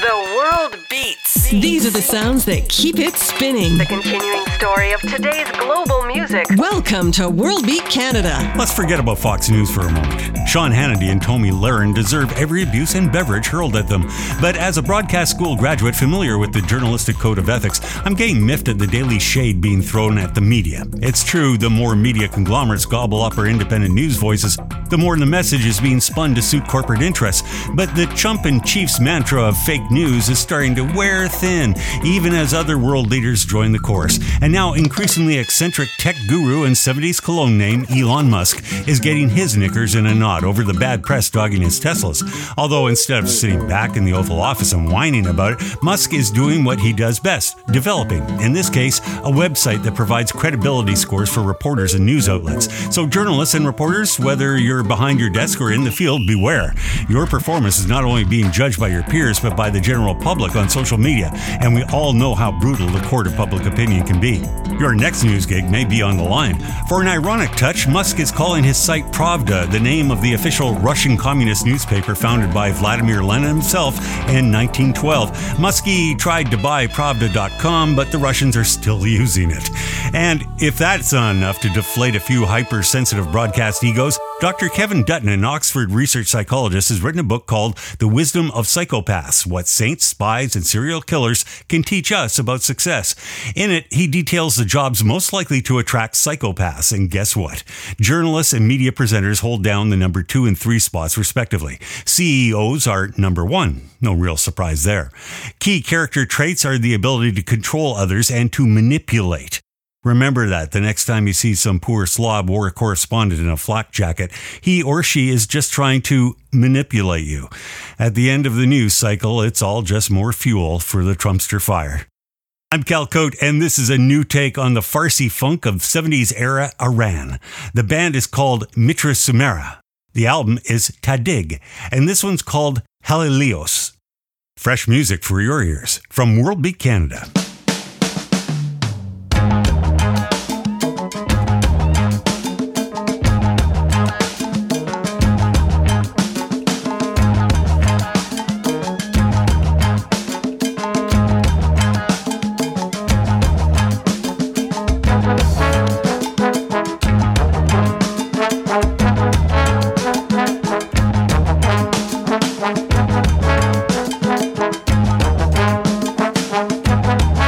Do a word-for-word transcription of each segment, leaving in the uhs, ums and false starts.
The world beats. These are the sounds that keep it spinning. The continuing story of today's global music. Welcome to World Beat Canada. Let's forget about Fox News for a moment. Sean Hannity and Tomi Lahren deserve every abuse and beverage hurled at them. But as a broadcast school graduate familiar with the journalistic code of ethics, I'm getting miffed at the daily shade being thrown at the media. It's true, the more media conglomerates gobble up our independent news voices, the more the message is being spun to suit corporate interests. But the chump and chief's mantra of fake news is starting to wear thin, even as other world leaders join the chorus. And now increasingly eccentric tech guru and seventies cologne name Elon Musk is getting his knickers in a knot over the bad press dogging his Teslas. Although instead of sitting back in the Oval Office and whining about it, Musk is doing what he does best, developing, in this case, a website that provides credibility scores for reporters and news outlets. So journalists and reporters, whether you're behind your desk or in the field, beware. Your performance is not only being judged by your peers, but by the general public on social media, and we all know how brutal the court of public opinion can be. Your next news gig may be on the line. For an ironic touch, Musk is calling his site Pravda, the name of the official Russian communist newspaper founded by Vladimir Lenin himself in nineteen twelve. Muskie tried to buy Pravda dot com, but the Russians are still using it. And if that's not enough to deflate a few hypersensitive broadcast egos, Doctor Kevin Dutton, an Oxford research psychologist, has written a book called The Wisdom of Psychopaths: What Saints, Spies, and Serial Killers Can Teach Us About Success. In it, he details the jobs most likely to attract psychopaths, and guess what? Journalists and media presenters hold down the number two and three spots, respectively. C E Os are number one. No real surprise there. Key character traits are the ability to control others and to manipulate. Remember that the next time you see some poor slob war correspondent in a flak jacket, he or she is just trying to manipulate you. At the end of the news cycle, it's all just more fuel for the Trumpster fire. I'm Cal Cote, and this is a new take on the Farsi funk of seventies-era Iran. The band is called Mitra Sumera. The album is Tadig, and this one's called Halilios. Fresh music for your ears from World Beat Canada. We'll be right back.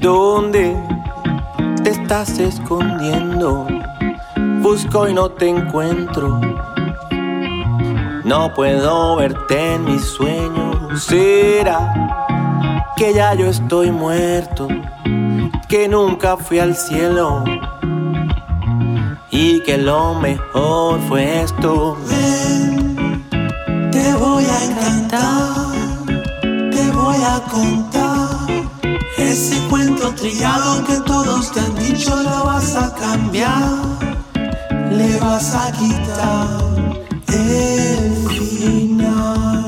¿Dónde te estás escondiendo? Busco y no te encuentro. No puedo verte en mis sueños. ¿Será que ya yo estoy muerto? Que nunca fui al cielo y que lo mejor fue esto. Ven, te voy a encantar, te voy a contar ese cuento trillado que todos te han dicho. Lo vas a cambiar, le vas a quitar el final.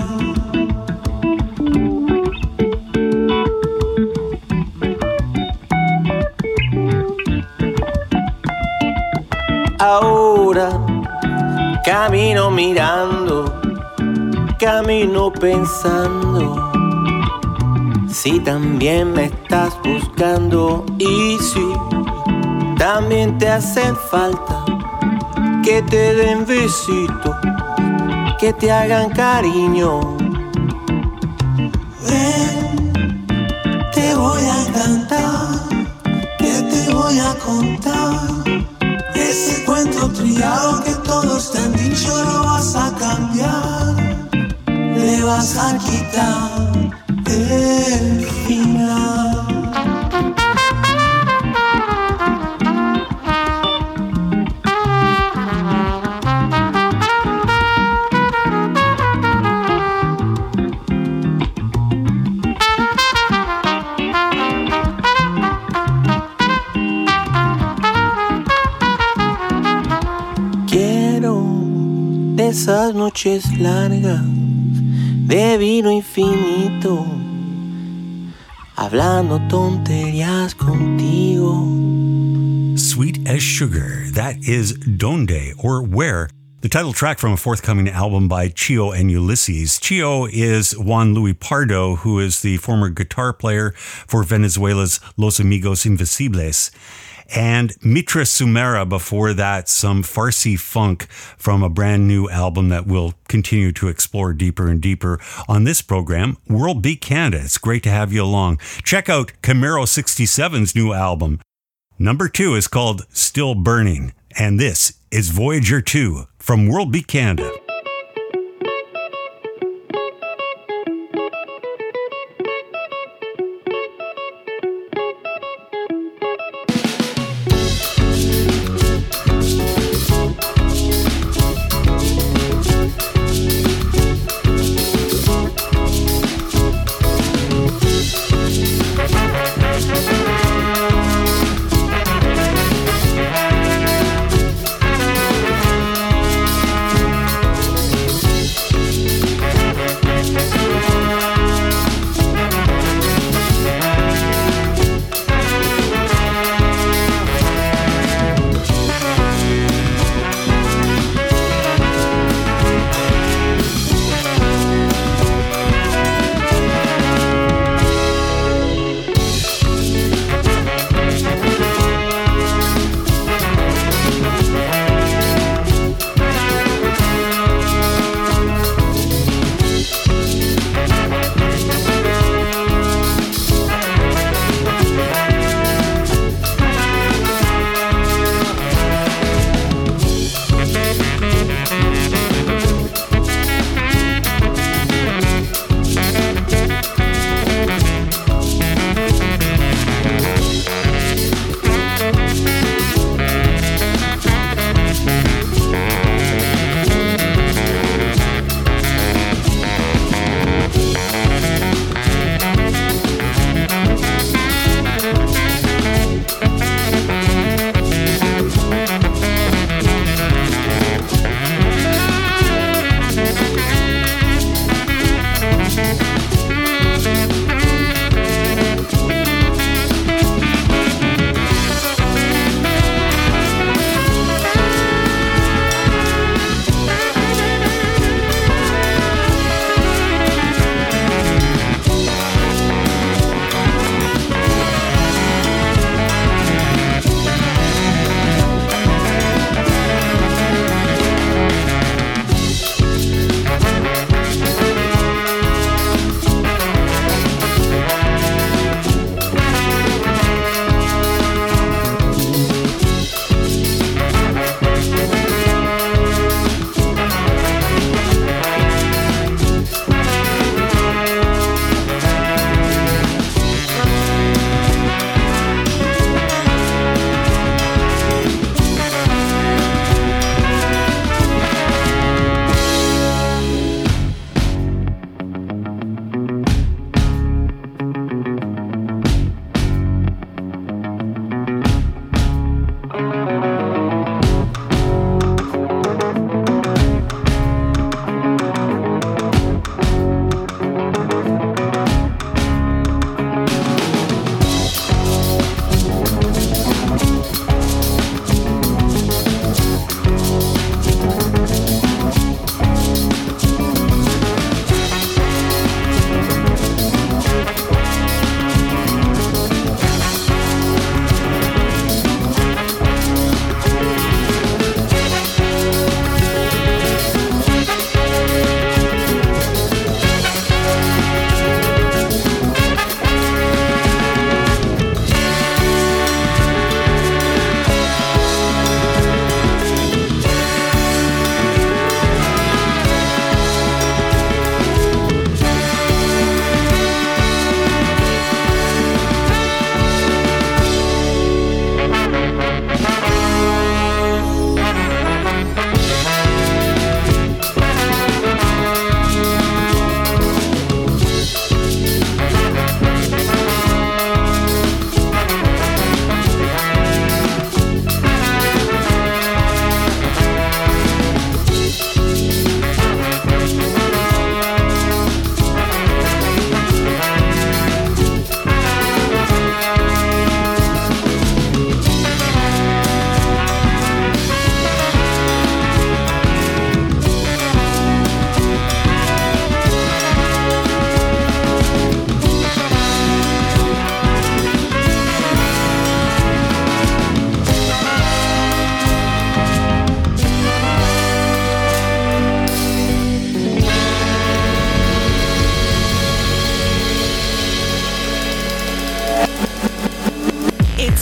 Ahora camino mirando, camino pensando, si también me estás buscando y si también te hace falta que te den besito, que te hagan cariño. Ven, te voy a cantar, que te voy a contar ese cuento trillado que todos te han dicho. Lo vas a cambiar, le vas a quitar el final. Esas noches largas de vino infinito, hablando tonterías contigo. Sweet as Sugar, that is Donde, or Where, the title track from a forthcoming album by Chio and Ulysses. Chio is Juan Luis Pardo, who is the former guitar player for Venezuela's Los Amigos Invisibles. And Mitra Sumera before that, some Farsi funk from a brand new album that we'll continue to explore deeper and deeper on this program, World Beat Canada. It's great to have you along. Check out Camaro sixty-seven's new album. Number two is called Still Burning, and this is Voyager two from World Beat Canada.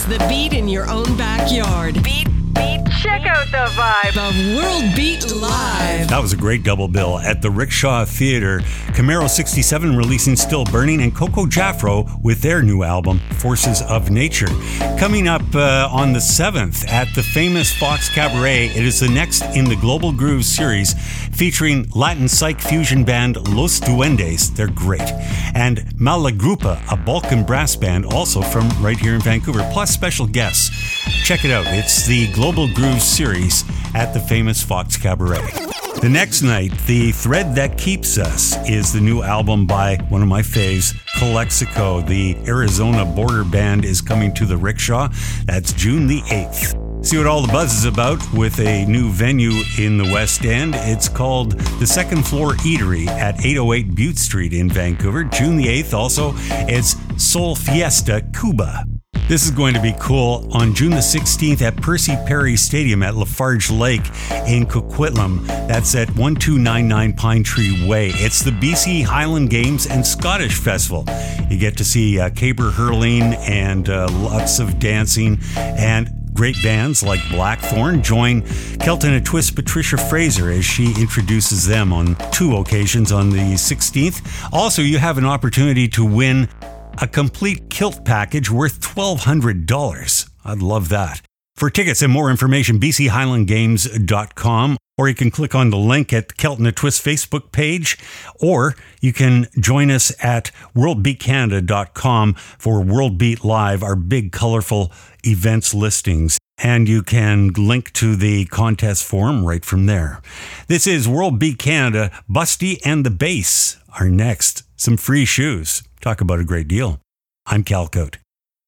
the beat in your own backyard. Beat, beat, check out the vibe. The World Beat Live. That was a great double bill at the Rickshaw Theatre. Camaro sixty-seven releasing Still Burning, and Coco Jaffro with their new album, Forces of Nature. Coming up uh, on the seventh at the famous Fox Cabaret, it is the next in the Global Grooves series featuring Latin psych fusion band Los Duendes. They're great. And Malagrupa, a Balkan brass band also from right here in Vancouver, plus special guests. Check it out. It's the Global Grooves series at the famous Fox Cabaret. The next night, The Thread That Keeps Us is the new album by one of my faves, Calexico. The Arizona border band is coming to the Rickshaw. That's June the eighth. See what all the buzz is about with a new venue in the West End. It's called the Second Floor Eatery at eight oh eight Butte Street in Vancouver. June the eighth also, it's Soul Fiesta Cuba. This is going to be cool on June the sixteenth at Percy Perry Stadium at Lafarge Lake in Coquitlam. That's at twelve ninety-nine Pine Tree Way. It's the B C Highland Games and Scottish Festival. You get to see uh, caber hurling and uh, lots of dancing, and great bands like Blackthorn. Join Kelton and Twist Patricia Fraser as she introduces them on two occasions on the sixteenth. Also, you have an opportunity to win a complete kilt package worth twelve hundred dollars. I'd love that. For tickets and more information, b c highland games dot com, or you can click on the link at the Kelton and Twist Facebook page, or you can join us at world beat canada dot com for World Beat Live, our big colorful events listings. And you can link to the contest form right from there. This is World Beat Canada. Busty and the Bass are next. Some free shoes. Talk about a great deal. I'm Cal Cote.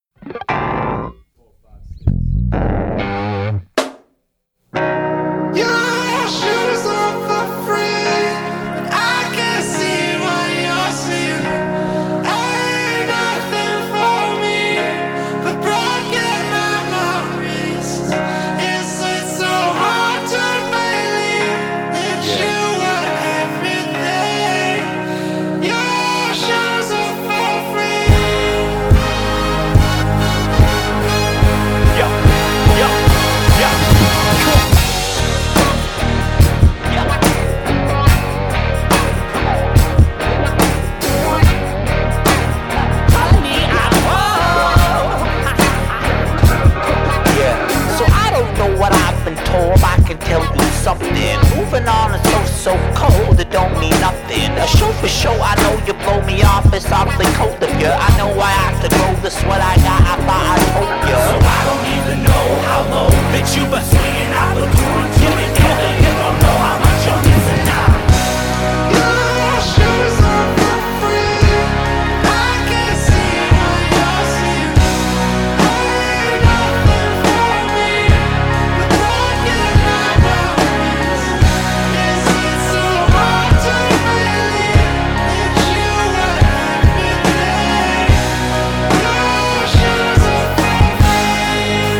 Moving on is so, so cold, it don't mean nothing. A show for show, I know you blow me off, it's awfully cold of you. I know I have to grow this, what I got, I thought I told you. So I don't even know how low that you been swinging out the door to it. You don't know how much you're missing out. Your shoes are for free. I can see what you're seeing. Ain't nothing for me but broken my bones. Yes, it's so hard to believe that you were everything. Your shoes are for free.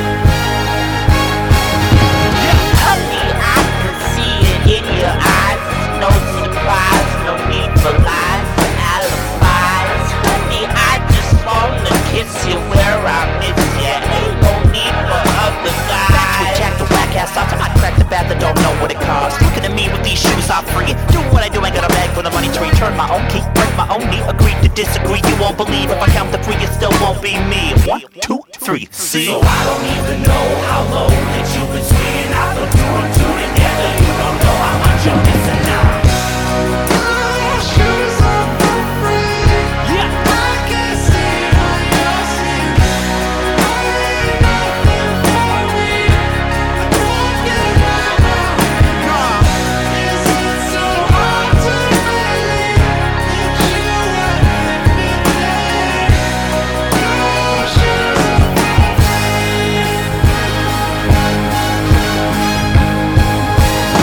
Honey, I can see it in your eyes. No surprise, no need for lies, alibis. Honey, I just wanna kiss you where I miss you. Ain't no need for other guys. Back to jack the whack ass out to I crack the bad that don't know what it costs. Looking at me with these shoes I'm free. Do what I do, ain't got a bag for the money to return my own key. Break my own knee, agree to disagree. You won't believe if I count to three, it still won't be me. One, two, three, see. So I don't even know how low that you've been swinging out the door to together. You don't know how much you're missing out. Your shoes are for free. Yeah. I can see what you're seeing. Ain't nothing for me but broken my bones. Yes, it's so hard to believe that you were everything. Your shoes are for free.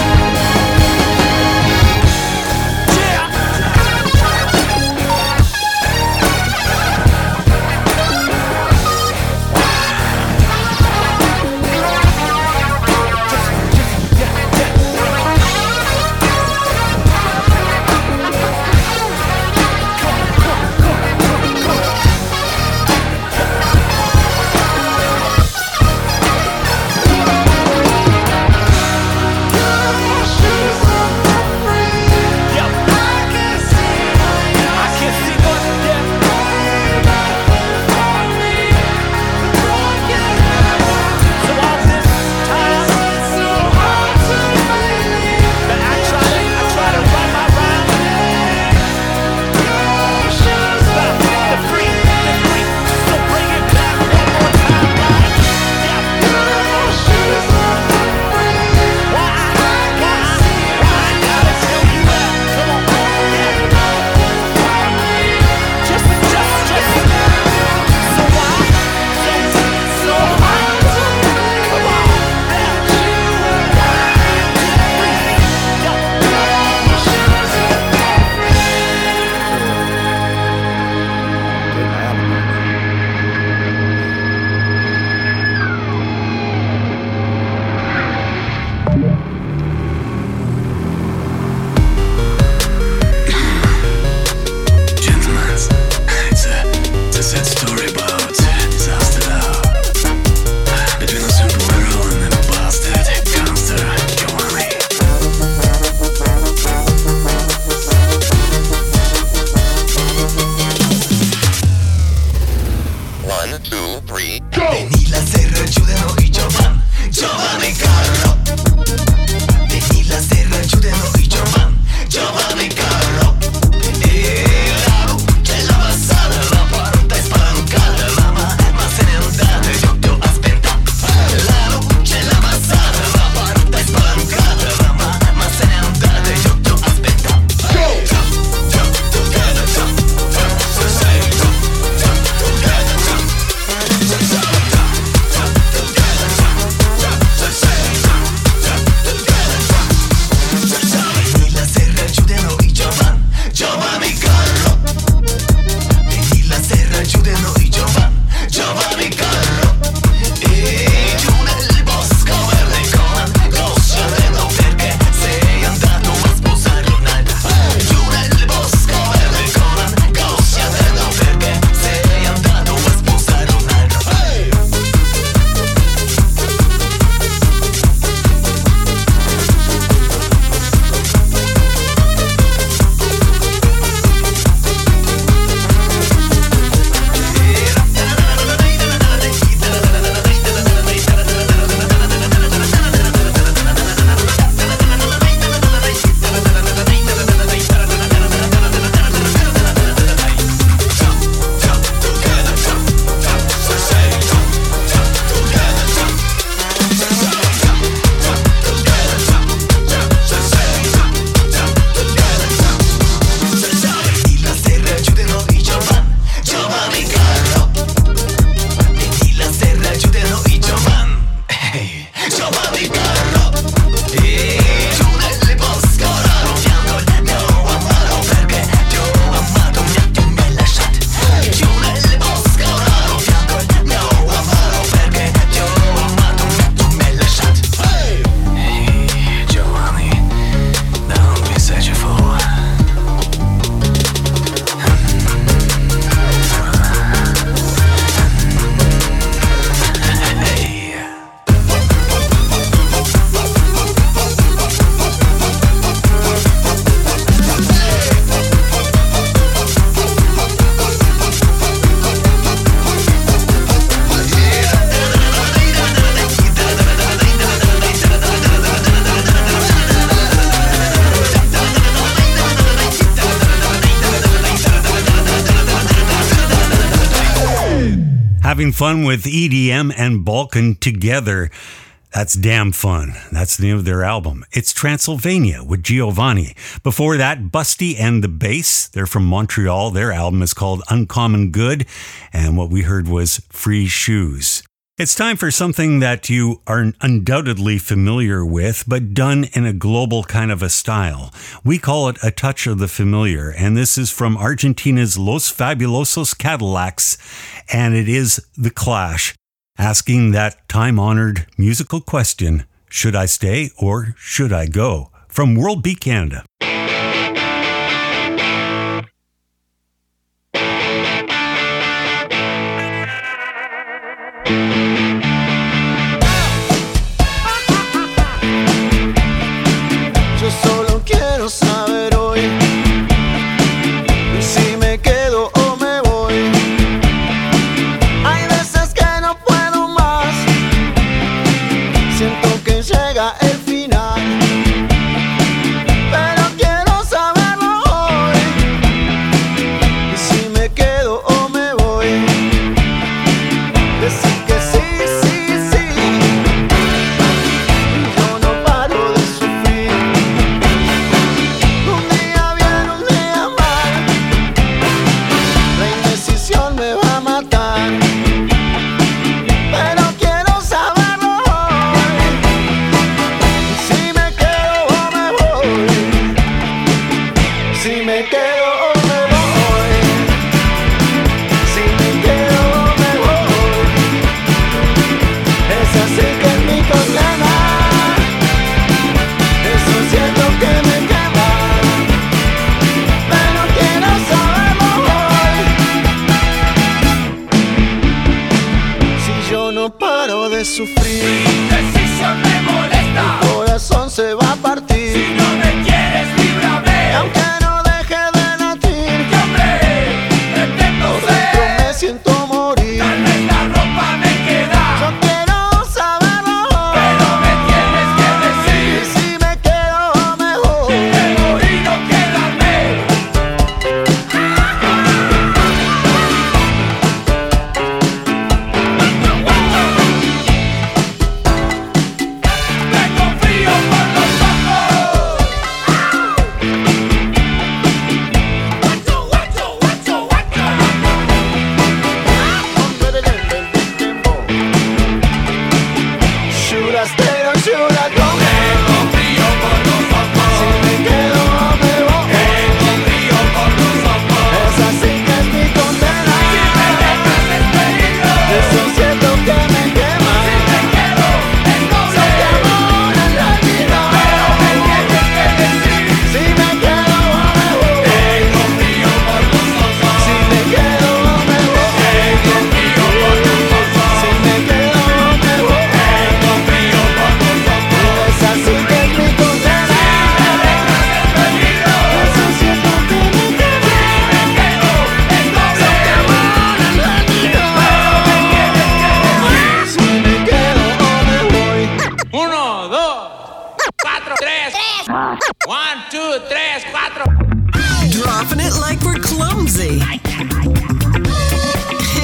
three, go! Venila serra giudeno i Giovan, Giovanni Carlo. Venila serra giudeno i Giovan, Giovanni Carlo. E la luce la passata, la porta è spalancata, mamma, ma se n'è andata, io ti ho aspettato. La luce la passata, la porta è spalancata, mamma, ma se n'è andata, io ti ho aspettato. Having fun with E D M and Balkan together. That's damn fun. That's the name of their album. It's Transylvania with Giovanni. Before that, Busty and the Bass. They're from Montreal. Their album is called Uncommon Good. And what we heard was Free Shoes. It's time for something that you are undoubtedly familiar with, but done in a global kind of a style. We call it a touch of the familiar, and this is from Argentina's Los Fabulosos Cadillacs, and it is The Clash, asking that time-honored musical question, should I stay or should I go? From World Beat Canada. Yo solo quiero saber hoy si me quedo o me voy. Hay veces que no puedo más, siento que llega el final, pero quiero saberlo hoy si me quedo o me voy. Decir que sí, sí, sí, yo no paro de sufrir. Un día bien, un día mal, la indecisión me va a matar, pero quiero saberlo hoy si me quedo o me voy. Si me quedo o me voy. Si me quedo o me voy. Es así que es mi condena. Eso siento que me quema, pero quiero saberlo hoy. Si yo no paro de sufrir, Indecisión me molesta. el corazón se va a partir. Si no me quieres, líbrame. Y aunque no deje de latir, Que hombre, pretendo por dentro ser. me siento morir. Tal vez la ropa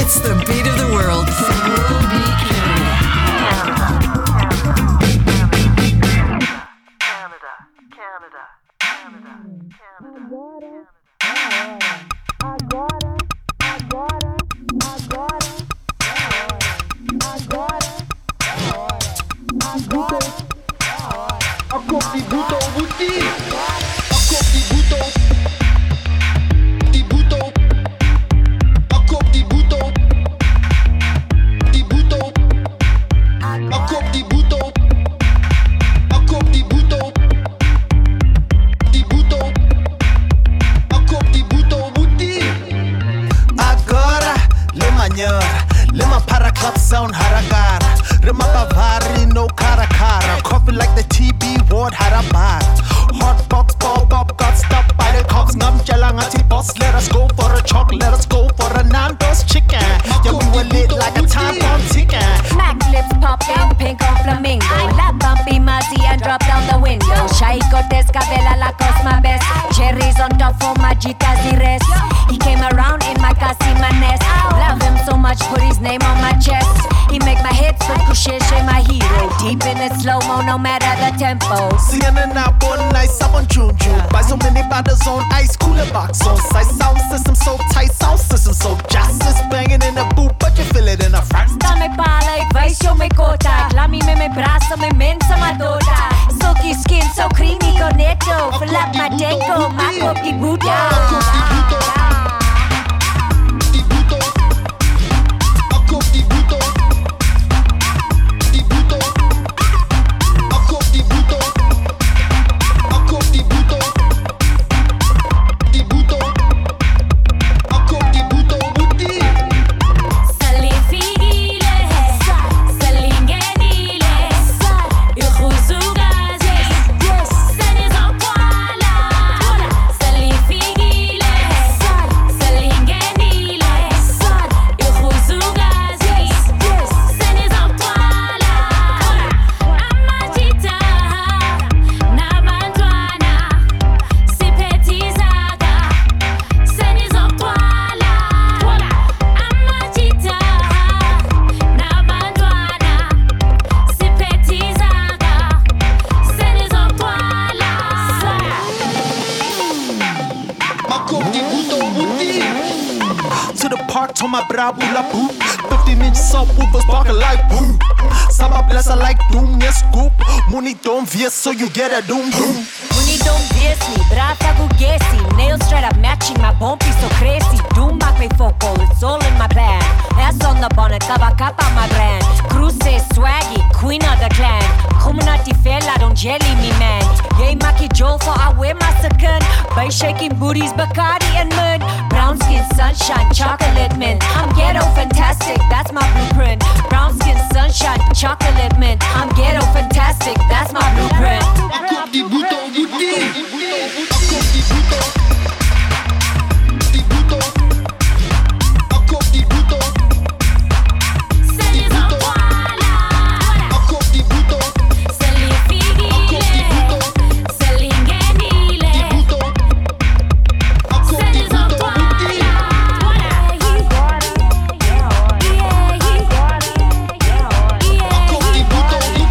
It's the beat of the world from World Beat Canada. Canada, Canada, Canada, Canada, Canada. Encore des boutons boutis. Encore des boutons. Des boutons. Encore des boutons. Des boutons. Encore des boutons. Encore des boutons. Des boutons. Encore des boutons boutis. Agora, le manhã, lema para club sound haragar. Rema bavari no cara cara. Coffee like the T B ward harabar. Hot box ball bop got stopped by the cops. Ngam jalangati boss. Let us go for a chalk. Let us go for a Nando's chicken. Yeah, we were lit like a time bomb ticking. Smack lips popping, pink on flamingo. La bumpy muzzy and drop down the window. Shai Cortez, Cabela, la Cosma best. Cherries on top for Majitas y rest. He came around in my Casima nest. Love him so much, put his name on my chest. He make my hits with Kusheshe, my hero. Deep in it, slow-mo, no matter the tempo. Seeing an apple nice, I'm on Juju. Buy so many bottles on ice, cooler box on site. Sound system so tight, sound system so justice. Banging in the boot, but you feel it in the front. Dame pala e vai show me kota. Lami me me brazo, me mensa madota. Silky skin, so creamy cornetto. Fill up my deco, my cookie Buddha. my brow, la boop. fifteen inch subwoofers barking like boom. Samba blessa like doom, yes scoop. Money don't veer, so you get a doom doom. Money don't veer me, brata gugesi. Nails straight up matching my bumpy so crazy. Doom back me focal, it's all in my bag. Ass on the bonnet, tabacapa my brand. Cruise swaggy, queen of the clan. Kumunati fella, don't jelly me man. Yay Maki Joel for I wear my second. By shaking booties, Bacardi and mud. Brown skin, sunshine, chocolate mint. I'm ghetto fantastic, that's my blueprint. Brown skin, sunshine, chocolate mint. I'm ghetto fantastic, that's my blueprint. Encore des boutons, boutons. Encore des boutons. Des boutons. Encore des boutons. C'est les envois là. Encore des boutons. C'est les figues. C'est les guenilles. Des boutons. Encore C'est des les envois boutons, là. Encore des boutons, boutons.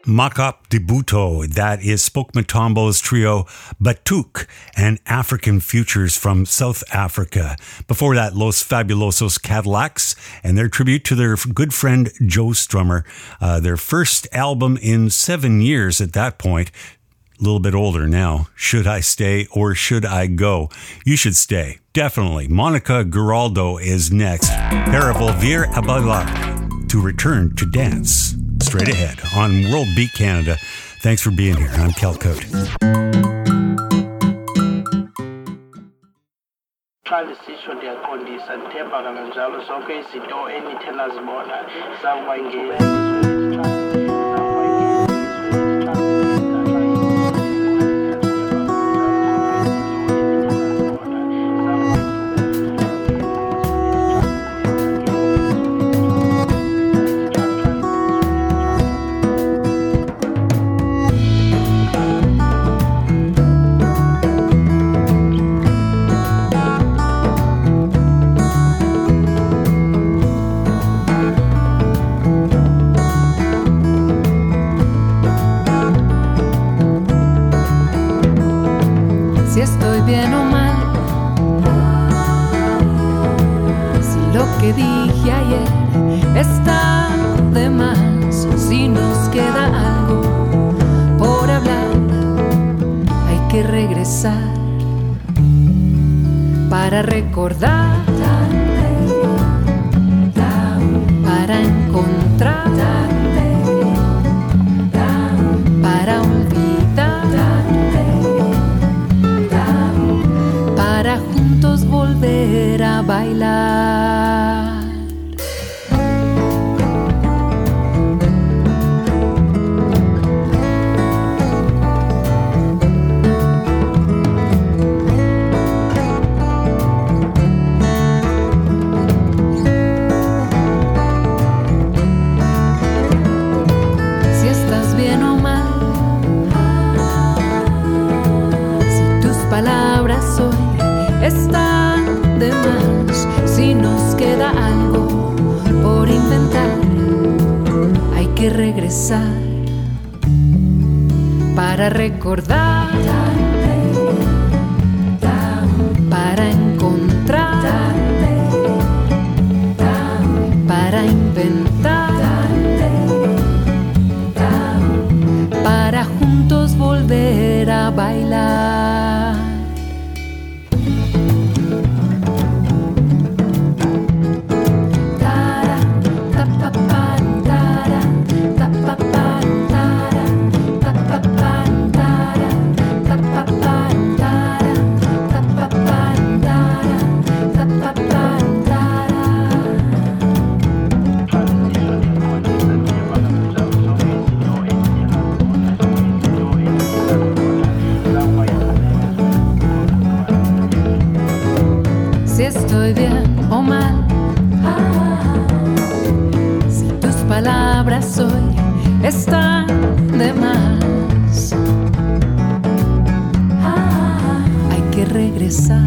Makap Dibuto, that is Spoke Matombo's trio Batuk and African Futures from South Africa. Before that, Los Fabulosos Cadillacs and their tribute to their good friend Joe Strummer. Uh, their first album in seven years at that point. A little bit older now. Should I Stay or Should I Go? You should stay. Definitely. Monica Giraldo is next. Para volver a bailar, to return to dance. Straight ahead on World Beat Canada. Thanks for being here. I'm Kel Cote. Transition their condition, temper and jealous, okay, si do any tenors more than some si estoy bien o mal, si lo que dije ayer está de más, si nos queda algo por hablar, hay que regresar para recordar, para encontrar, para olvidar, para juntos volver a bailar. Si estás bien o mal, si tus palabras hoy están de más, si nos queda algo por inventar, hay que regresar para recordar, para encontrar, para inventar, para juntos volver a bailar. Si estoy bien o mal, si tus palabras hoy están de más, hay que regresar.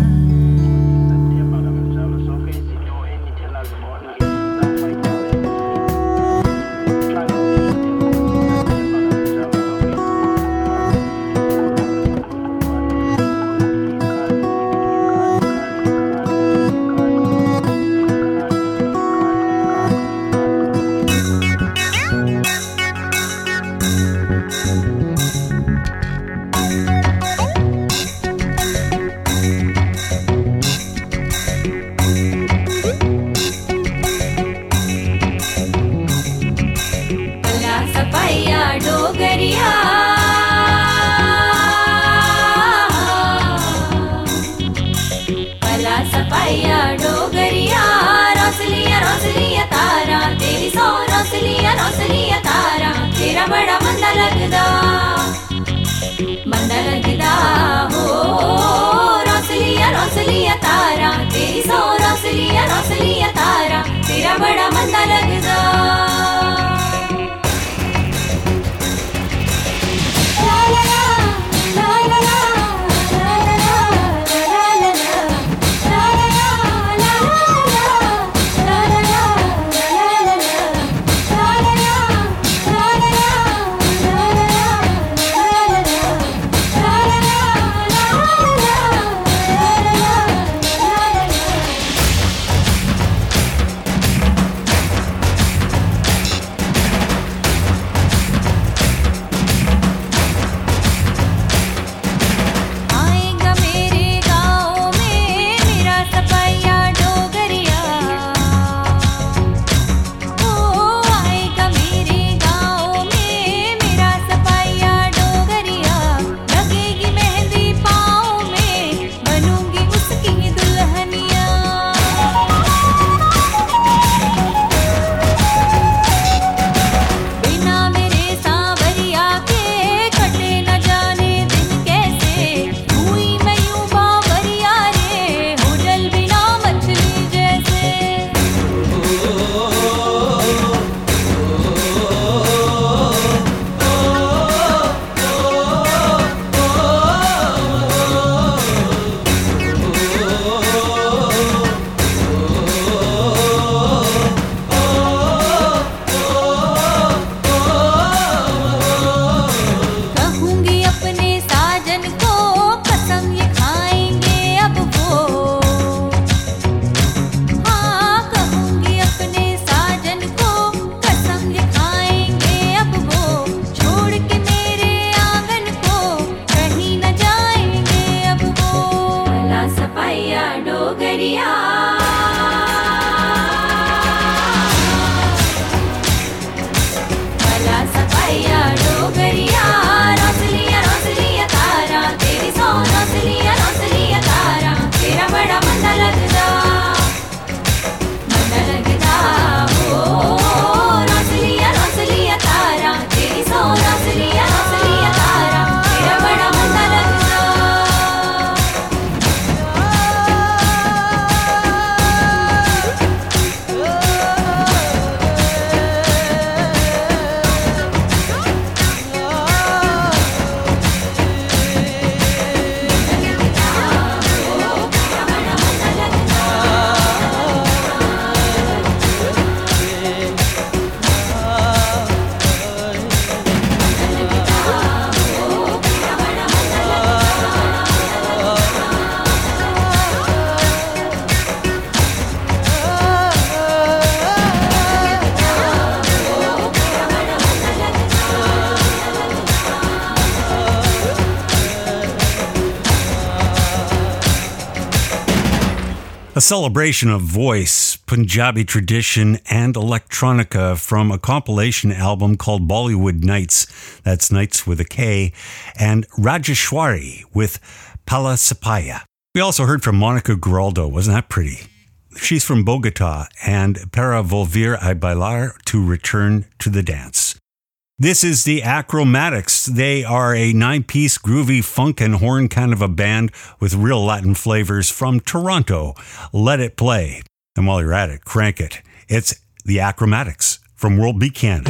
बड़ा मंदा लगदा मंदा लगदा हो रौसलिया रौसलिया तारा तेरी सौ रौसलिया रौसलिया तारा तेरा बड़ा मंदा लगदा ला ला ला ला ला la A celebration of voice, Punjabi tradition, and electronica from a compilation album called Bollywood Nights. That's Nights with a K. And Rajeshwari with Pala Sapaya. We also heard from Monica Giraldo. Wasn't that pretty? She's from Bogota. And Para Volver a Bailar, to return to the dance. This is the Acromatics. They are a nine-piece groovy funk and horn kind of a band with real Latin flavors from Toronto. Let it play. And while you're at it, crank it. It's the Acromatics from World Beat Canada.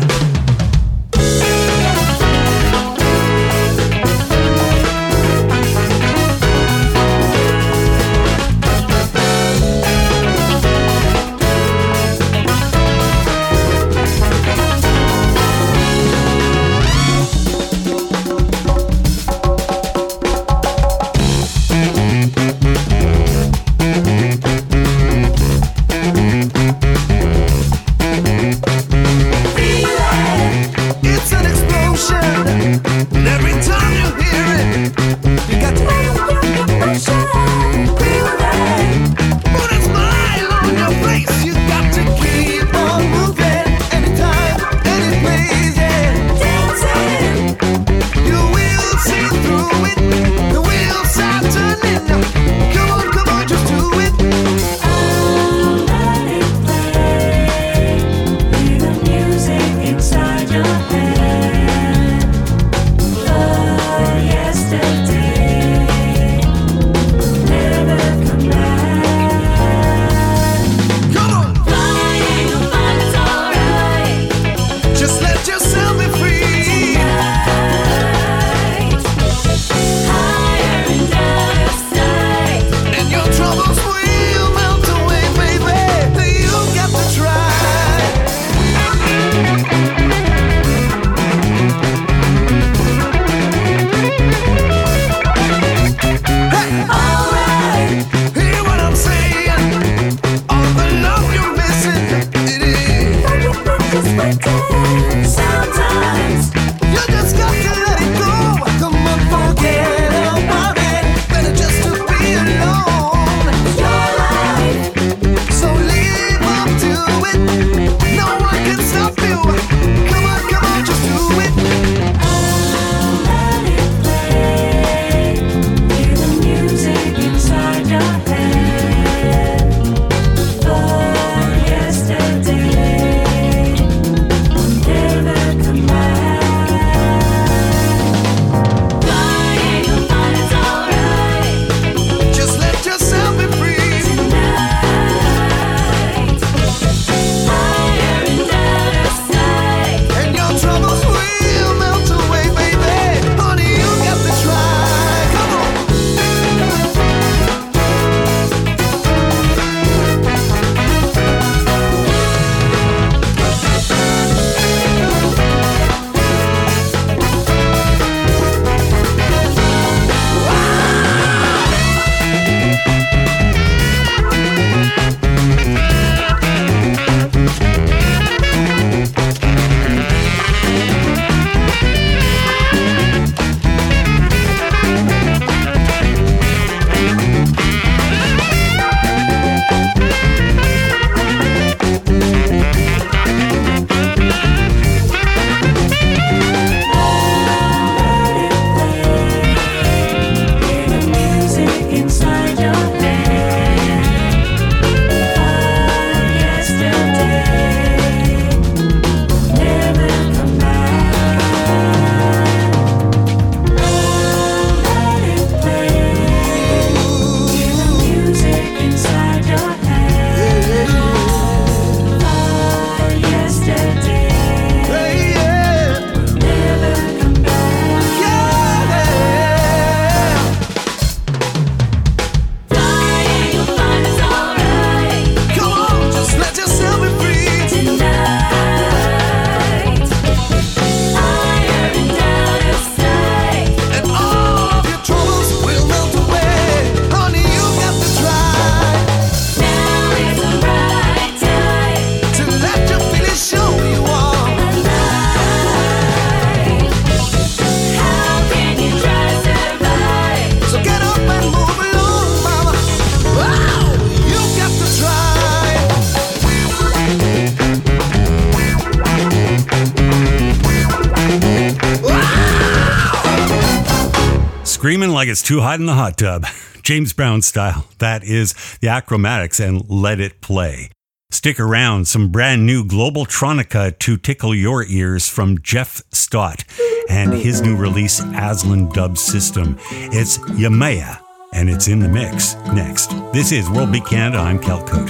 Screaming like it's too hot in the hot tub. James Brown style. That is the Acromatics and Let It Play. Stick around. Some brand new Global Tronica to tickle your ears from Jeff Stott and his new release, Aslan Dub System. It's Yamaya, and it's in the mix next. This is World Beat Canada. I'm Cal Cote.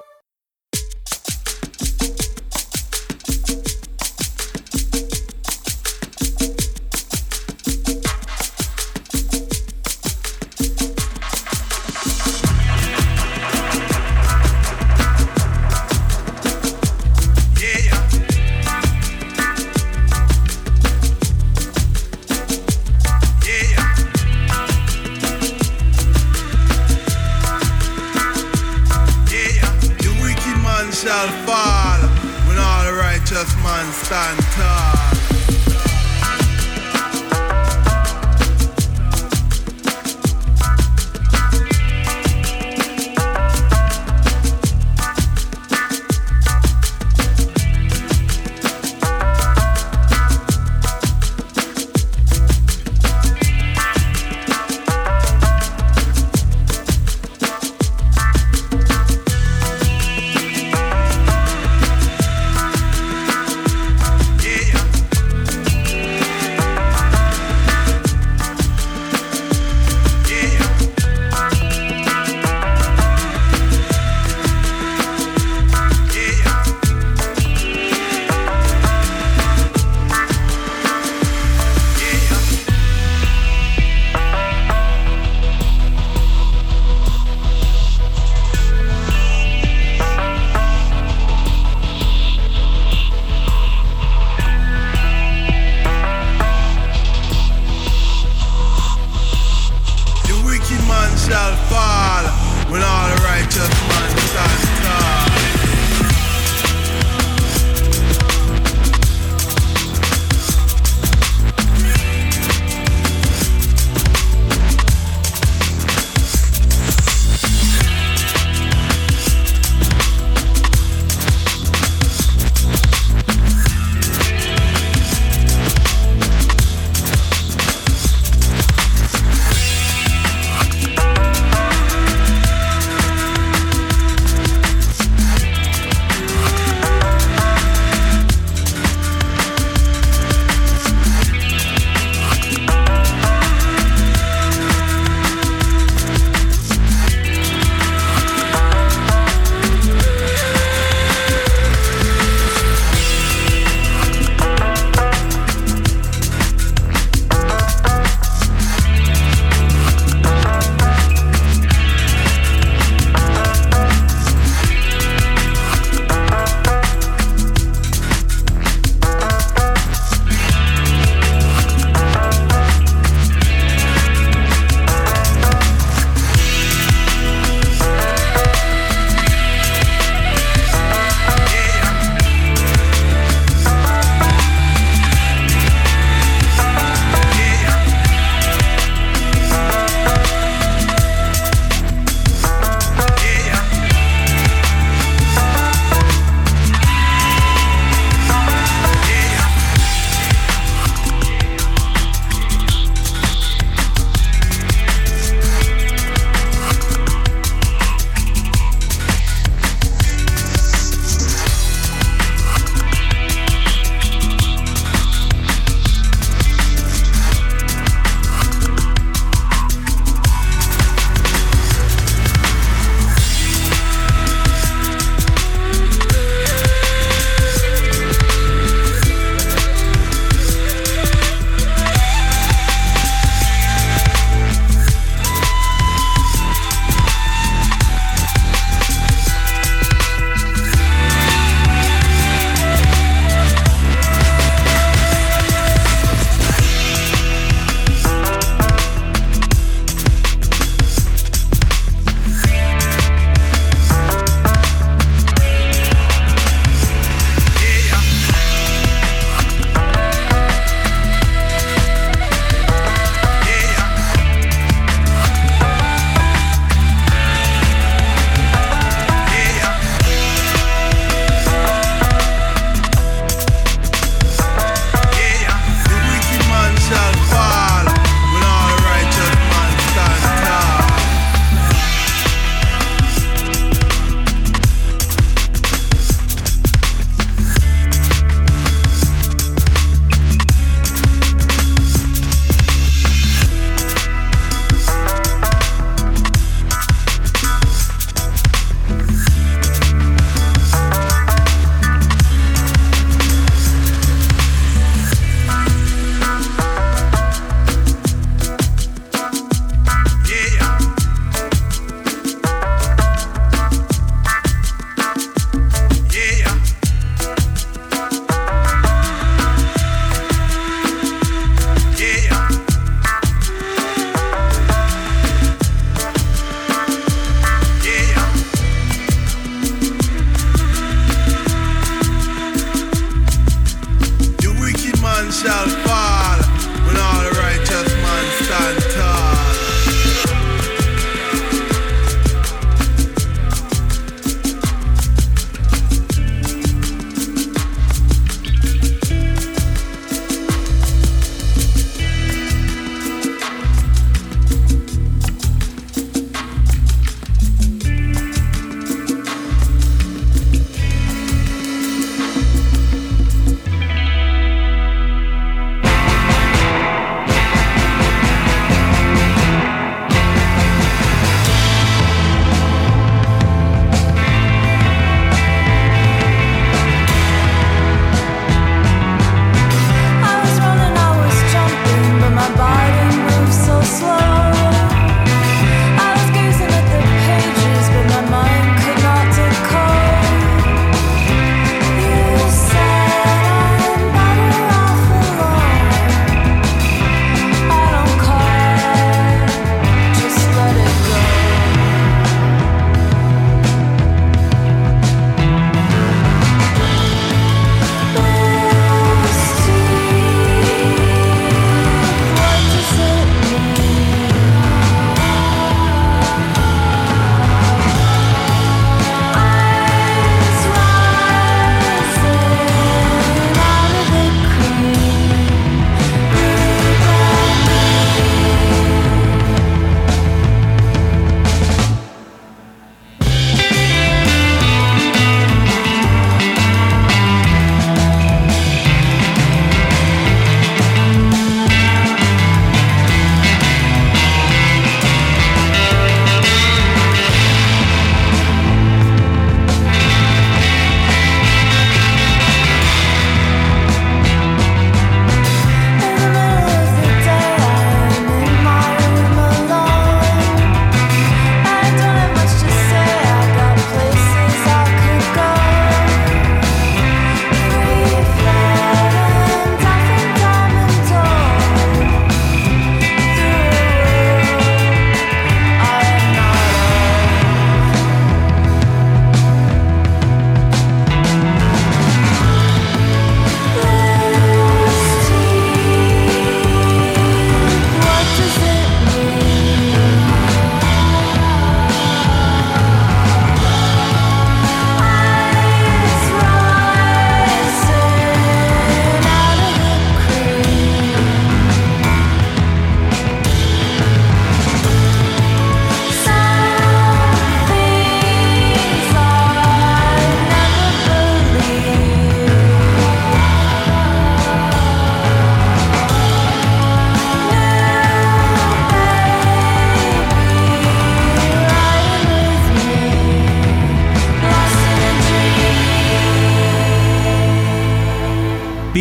Stand tall.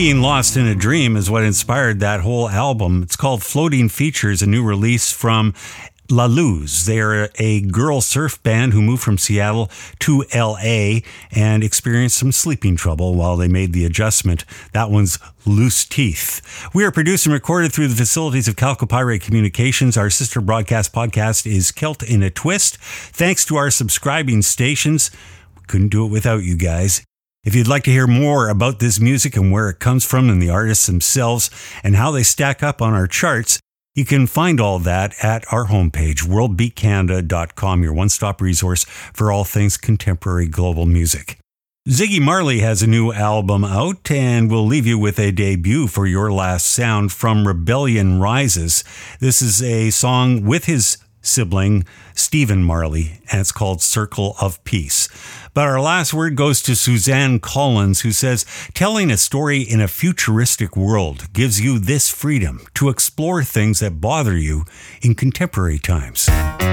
Being Lost in a Dream is what inspired that whole album. It's called Floating Features, a new release from La Luz. They're a girl surf band who moved from Seattle to L A and experienced some sleeping trouble while they made the adjustment. That one's Loose Teeth. We are produced and recorded through the facilities of Calcopyrate Communications. Our sister broadcast podcast is Celt in a Twist. Thanks to our subscribing stations. We couldn't do it without you guys. If you'd like to hear more about this music and where it comes from and the artists themselves and how they stack up on our charts, you can find all that at our homepage, world beat canada dot com, your one-stop resource for all things contemporary global music. Ziggy Marley has a new album out, and we'll leave you with a debut for your last sound from Rebellion Rises. This is a song with his sibling, Stephen Marley, and it's called Circle of Peace. But our last word goes to Suzanne Collins, who says, telling a story in a futuristic world gives you this freedom to explore things that bother you in contemporary times.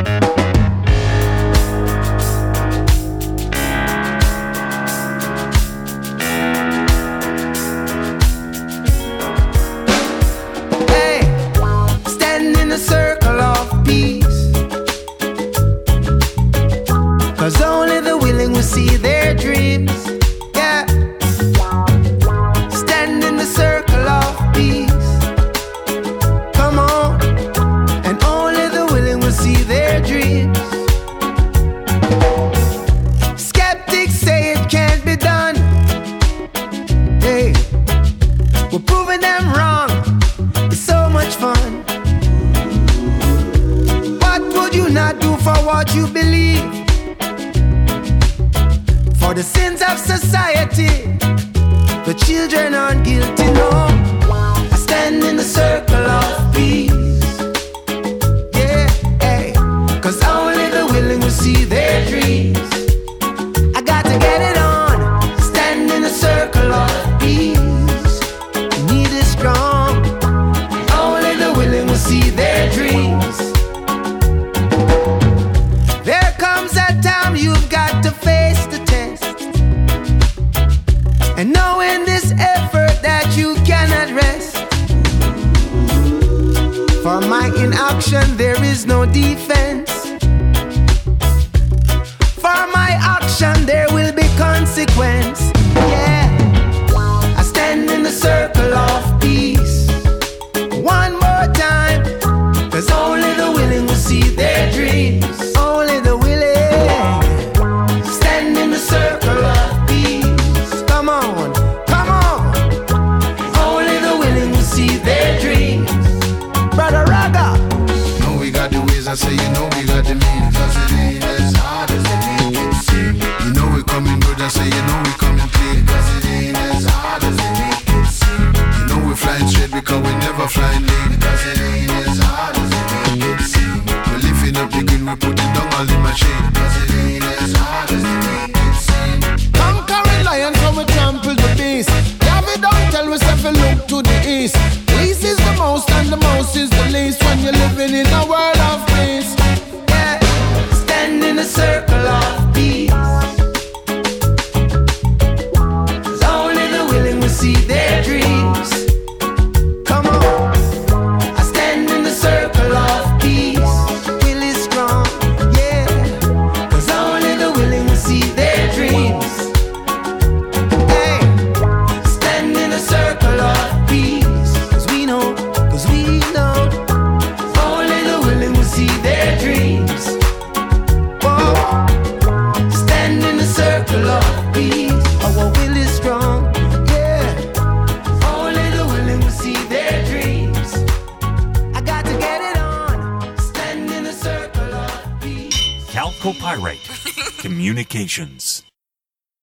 Hey, stand in a circle of peace. 'Cause only the willing will see their dreams. Yeah. Stand in the circle of peace. Come on. And only the willing will see their dreams. Skeptics say it can't be done. Hey, we're proving them wrong. It's so much fun. What would you not do for what you believe? For the sins of society, the children aren't guilty, no. I stand in the circle of peace. Yeah, hey, 'cause only the willing will see their dreams. I got to get it on. Stand in the circle of peace. The need is strong. Only the willing will see their dreams. There comes a time you've got to face the test. And knowing this effort that you cannot rest. For my inaction there is no defense. For my action there will be consequence. Yeah, I stand in the circle of peace. One more time. 'Cause only the willing will see their dreams. Only the willing. Stand in the circle of peace. Come on, come on. Only the willing will see their dreams. Brother Raga. Know we got the ways, I say you know we got the means. 'Cause it ain't as hard as they make it seem. You know we coming good, I say you know we coming clean. 'Cause it ain't as hard as they make it seem. You know we flying straight because we never flying lean. 'Cause it ain't as hard as they make it seem. We're lifting up the green, we put it down on the machine. 'Cause it ain't as hard as they make it seem. Conquering lion, so we trample the beast. David don't tell us if we look to the east. Least is the most and the most is the least when you're living in a world of peace. Yeah, stand in a circle of peace. 'Cause only the willing will see their dreams. Come on, I stand in the circle of peace. Will is strong, yeah. 'Cause only the willing will see their dreams. Hey, stand in a circle of peace. 'Cause we know, 'cause we know. Only the willing will see their dreams. Whoa, stand in a circle of peace. Our will is strong, yeah. Only the willing will see their dreams. I got to get it on. Stand in a circle of peace. Calcopyrate Communications.